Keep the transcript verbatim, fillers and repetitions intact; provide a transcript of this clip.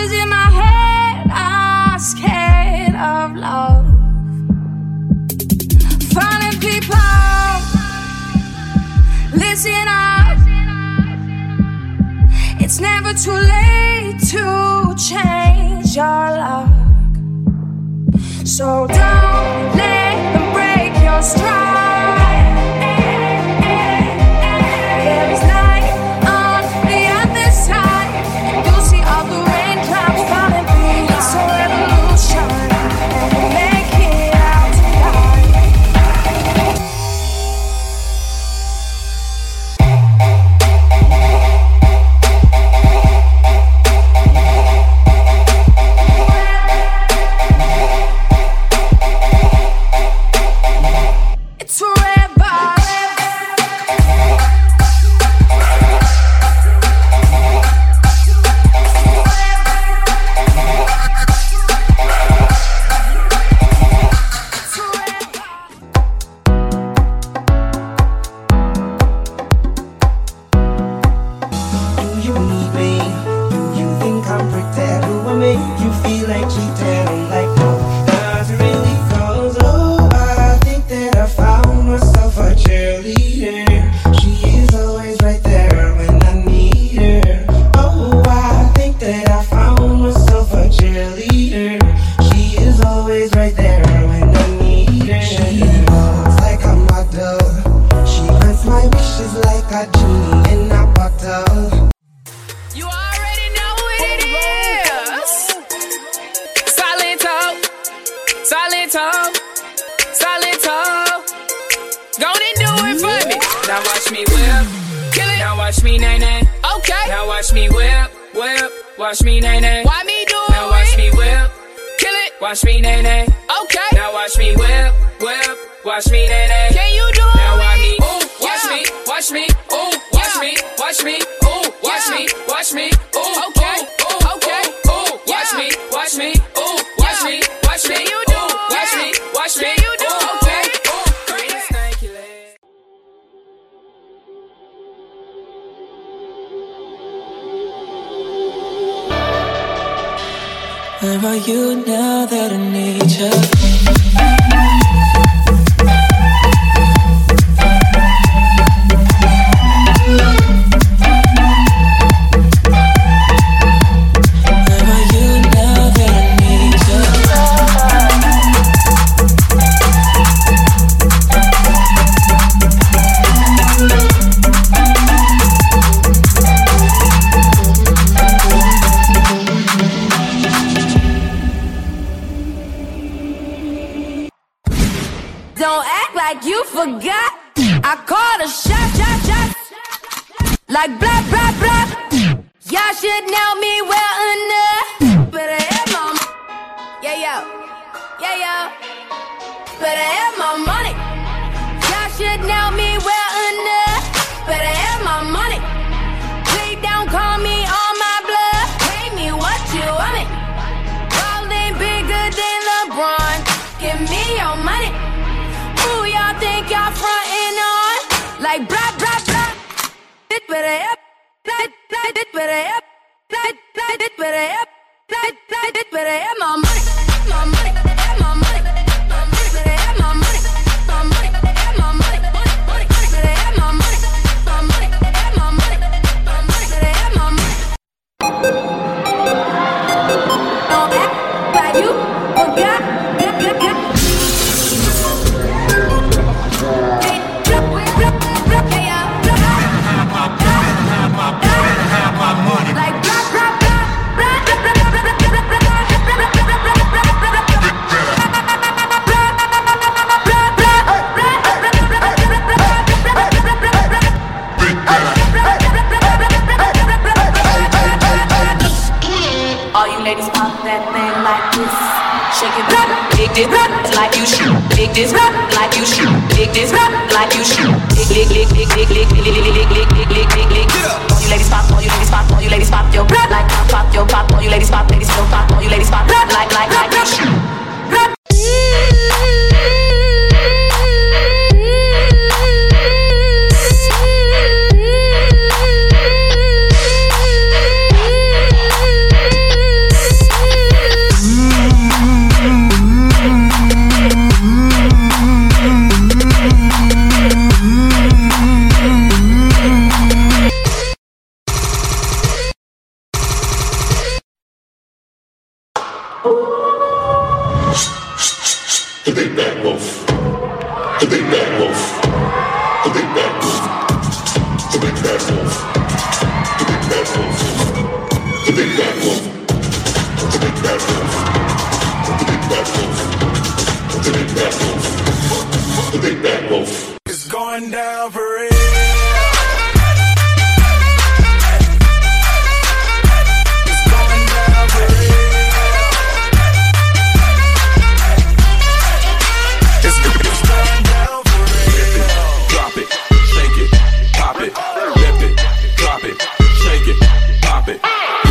Voices in my head are scared of love. Falling people, listen up. It's never too late to change your luck. So don't let them break your stride. There is light on the other side. You'll see all the raindrops falling through. It's a revolution, and we'll make it out Where are you now that I need you? Forgot I called a shot, shot, shot. Like blah, blah, blah. Y'all should know me well enough. Better have my m- Yeah, yo. Yeah, yo. Better have my money. Y'all should know me well enough. Better have my money. Please don't call me on my bluff. Pay me what you want me. Ballin' bigger than LeBron. Give me your money. Who y'all think y'all frontin' on? Like blah, blah, blah. It better up. It better up. It better up. It better up. My money. My money. My money. My money. Better have my money. My money. My money. Money. Better have my money. My money. My money. My money. Better have my money. Don't act like you forgot. Ladies pop that thing like this. Shake it, dig this, like you shoot. Dig this, like you shoot. Dig this, like you shoot. Dig, dig, dig, dig, dig, dig, dig, dig, dig, dig, dig, dig, dig. All you ladies pop, all you ladies pop, all you ladies pop your like pop, pop your pop. All you ladies pop, ladies still pop. All you ladies pop, like, like, like you shoot. going down for real.